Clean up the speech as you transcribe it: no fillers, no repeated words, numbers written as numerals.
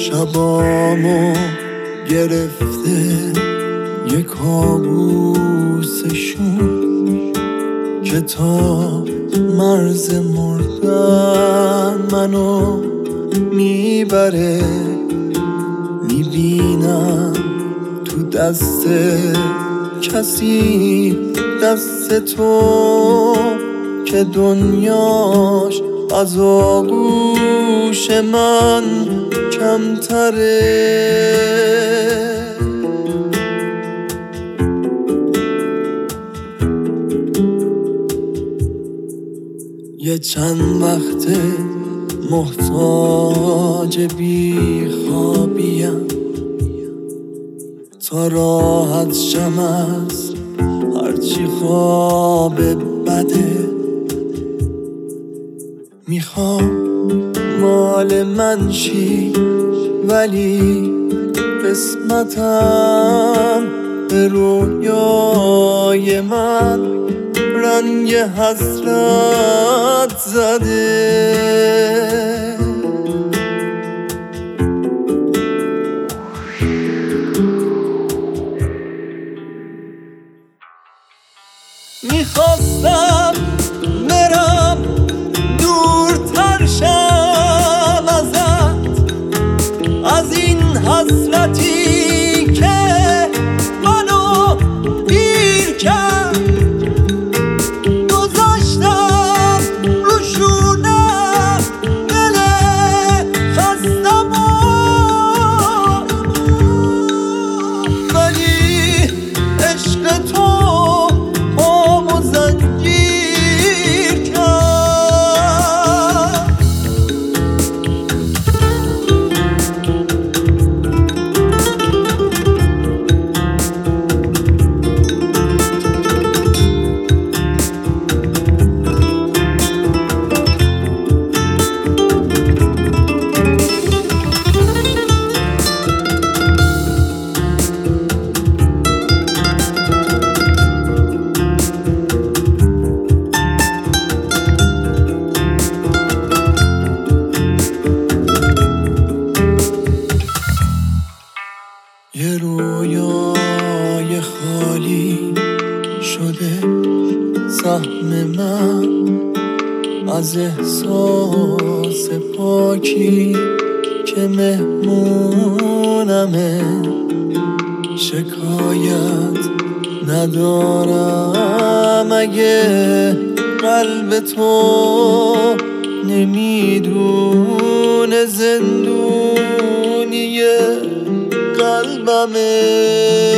شبامو گرفته یه کابوسشون که تا مرز مردن منو میبره. میبینم تو دست کسی دست تو که دنیاش از آغوش من کمتره. یه چند وقته محتاج بی خوابیم تا راحت شم از هرچی خواب بده. میخوام مال من شی ولی قسمتم به رویای من رنگ حسرت زده. میخواستم برم دورتر شم ازت، از این حسرتی که منو گیر کرد. گذاشتم رو شونم دل خستمو ولی عشق تو یه رویای خالی شده سهم من از احساس پاکی که مهمونمه. شکایت ندارم اگه قلب تو نمیدونه زندونیه قلبمه.